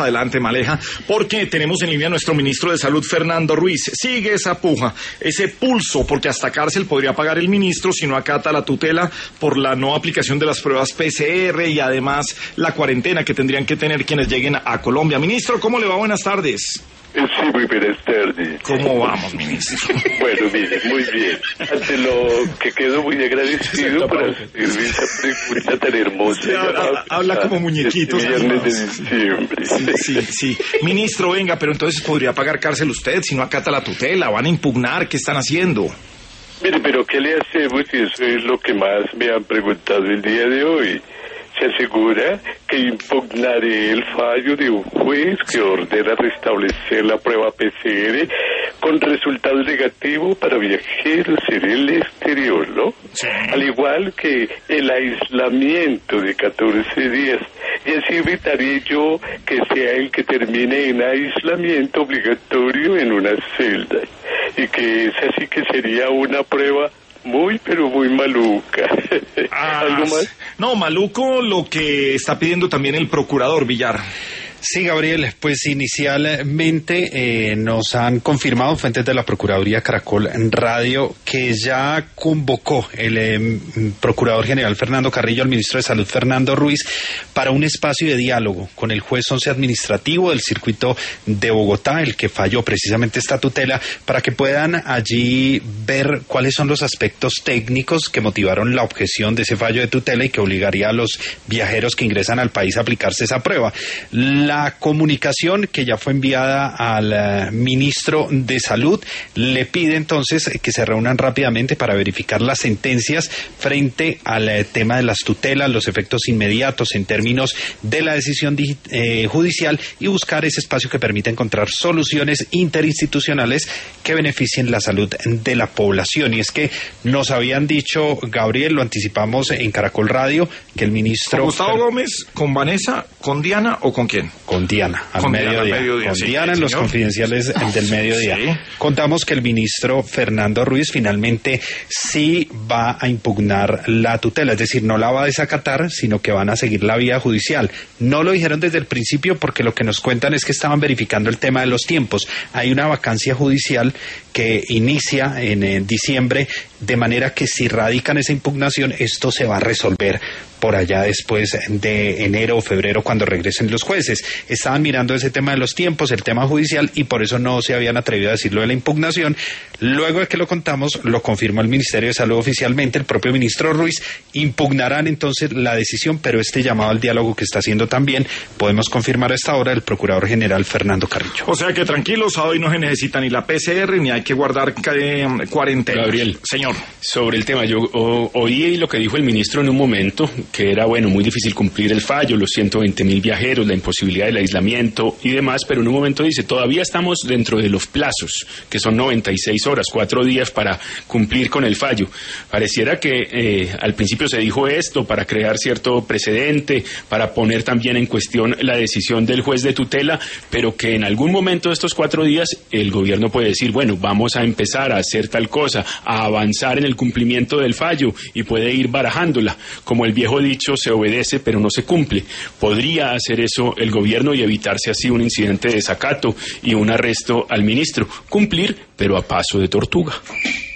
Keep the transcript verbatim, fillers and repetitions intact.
Adelante, Maleja, porque tenemos en línea a nuestro ministro de Salud, Fernando Ruiz. Sigue esa puja, ese pulso, porque hasta cárcel podría pagar el ministro si no acata la tutela por la no aplicación de las pruebas P C R y además la cuarentena que tendrían que tener quienes lleguen a Colombia. Ministro, ¿cómo le va? Buenas tardes. Sí, muy buenas tardes. ¿Cómo vamos, ministro? Bueno, mire, muy bien. Ante lo que quedo muy agradecido por hacer esa pregunta tan hermosa. Sí, habla, habla como muñequitos. Este viernes de diciembre. Sí, sí, sí. Ministro, venga, pero entonces podría pagar cárcel usted si no acata la tutela. ¿Van a impugnar? ¿Qué están haciendo? Mire, pero ¿qué le hacemos? Y eso es lo que más me han preguntado el día de hoy. Se asegura que impugnaré el fallo de un juez que ordena restablecer la prueba P C R con resultado negativo para viajeros en el exterior, ¿no? Sí. Al igual que el aislamiento de catorce días. Y así evitaré yo que sea el que termine en aislamiento obligatorio en una celda. Y que es así que sería una prueba muy, pero muy maluca. Ah, ¿Algo más? No, maluco lo que está pidiendo también el procurador Villar. Sí, Gabriel, pues inicialmente eh, nos han confirmado fuentes de la Procuraduría Caracol Radio que ya convocó el eh, Procurador General Fernando Carrillo al Ministro de Salud Fernando Ruiz para un espacio de diálogo con el juez once administrativo del circuito de Bogotá, el que falló precisamente esta tutela, para que puedan allí ver cuáles son los aspectos técnicos que motivaron la objeción de ese fallo de tutela y que obligaría a los viajeros que ingresan al país a aplicarse esa prueba. La La comunicación que ya fue enviada al uh, ministro de Salud le pide entonces que se reúnan rápidamente para verificar las sentencias frente al uh, tema de las tutelas, los efectos inmediatos en términos de la decisión eh, judicial y buscar ese espacio que permita encontrar soluciones interinstitucionales que beneficien la salud de la población. Y es que nos habían dicho, Gabriel, lo anticipamos en Caracol Radio, que el ministro... ¿Con Gustavo Gómez, con Vanessa, con Diana o con quién? Con Diana, al con mediodía. Diana, al mediodía, con sí, Diana en los señor. Confidenciales del mediodía. Sí. Contamos que el ministro Fernando Ruiz finalmente sí va a impugnar la tutela, es decir, no la va a desacatar, sino que van a seguir la vía judicial. No lo dijeron desde el principio porque lo que nos cuentan es que estaban verificando el tema de los tiempos. Hay una vacancia judicial que inicia en, en diciembre, de manera que si radican esa impugnación, esto se va a resolver por allá después de enero o febrero cuando regresen los jueces. Estaban mirando ese tema de los tiempos, el tema judicial, y por eso no se habían atrevido a decirlo de la impugnación. Luego de que lo contamos, lo confirmó el Ministerio de Salud oficialmente, el propio ministro Ruiz. Impugnarán entonces la decisión, pero este llamado al diálogo que está haciendo también, podemos confirmar a esta hora, el Procurador General Fernando Carrillo. O sea que tranquilos, hoy no se necesita ni la P C R ni hay que guardar eh, cuarentena. Gabriel, señor. Sobre el tema, yo o, oí lo que dijo el ministro en un momento, que era, bueno, muy difícil cumplir el fallo, los ciento veinte mil viajeros, la imposibilidad del aislamiento y demás, pero en un momento dice, todavía estamos dentro de los plazos, que son noventa y seis horas, cuatro días para cumplir con el fallo. Pareciera que eh, al principio se dijo esto para crear cierto precedente, para poner también en cuestión la decisión del juez de tutela, pero que en algún momento de estos cuatro días el gobierno puede decir, bueno, vamos a empezar a hacer tal cosa, a avanzar en el cumplimiento del fallo y puede ir barajándola. Como el viejo dicho, se obedece pero no se cumple. Podría hacer eso el gobierno y evitarse así un incidente de desacato y un arresto al ministro. Cumplir, pero a paso de tortuga.